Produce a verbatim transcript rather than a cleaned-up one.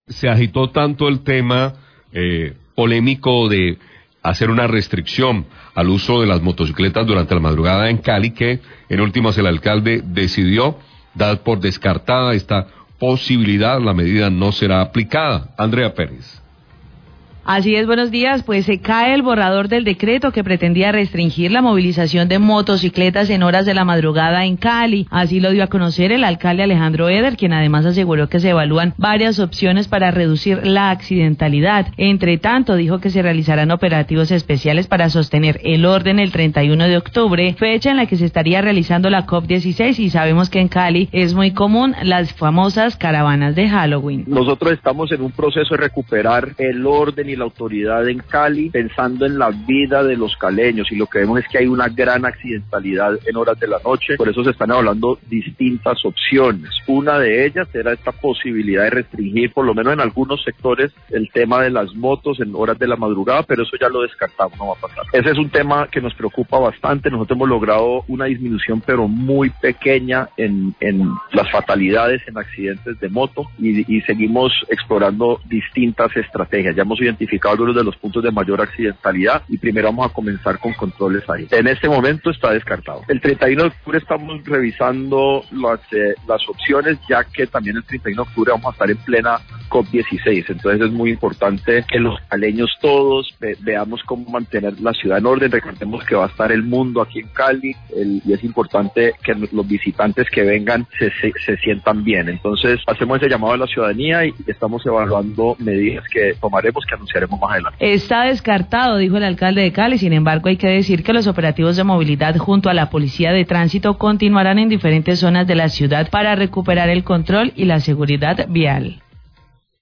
Se agitó tanto el tema eh, polémico de hacer una restricción al uso de las motocicletas durante la madrugada en Cali, que en últimas el alcalde decidió dar por descartada esta posibilidad. La medida no será aplicada. Andrea Pérez. Así es, buenos días. Pues se cae el borrador del decreto que pretendía restringir la movilización de motocicletas en horas de la madrugada en Cali. Así lo dio a conocer el alcalde Alejandro Eder, quien además aseguró que se evalúan varias opciones para reducir la accidentalidad. Entre tanto, dijo que se realizarán operativos especiales para sostener el orden el treinta y uno de octubre, fecha en la que se estaría realizando la COP dieciséis, y sabemos que en Cali es muy común las famosas caravanas de Halloween. Nosotros estamos en un proceso de recuperar el orden y la autoridad en Cali, pensando en la vida de los caleños, y lo que vemos es que hay una gran accidentalidad en horas de la noche. Por eso se están hablando distintas opciones. Una de ellas era esta posibilidad de restringir, por lo menos en algunos sectores, el tema de las motos en horas de la madrugada, pero eso ya lo descartamos, no va a pasar. Ese es un tema que nos preocupa bastante. Nosotros hemos logrado una disminución, pero muy pequeña, en, en las fatalidades en accidentes de moto, y, y seguimos explorando distintas estrategias. Ya hemos identificado algunos de los puntos de mayor accidentalidad, y primero vamos a comenzar con controles ahí. En este momento está descartado. El treinta y uno de octubre estamos revisando las, eh, las opciones, ya que también el treinta y uno de octubre vamos a estar en plena COP dieciséis, entonces es muy importante que los caleños todos ve, veamos cómo mantener la ciudad en orden. Recordemos que va a estar el mundo aquí en Cali, el, y es importante que los visitantes que vengan se, se, se sientan bien. Entonces hacemos ese llamado a la ciudadanía y estamos evaluando medidas que tomaremos, que anunciaremos más adelante. Está descartado, dijo el alcalde de Cali. Sin embargo, hay que decir que los operativos de movilidad junto a la policía de tránsito continuarán en diferentes zonas de la ciudad para recuperar el control y la seguridad vial.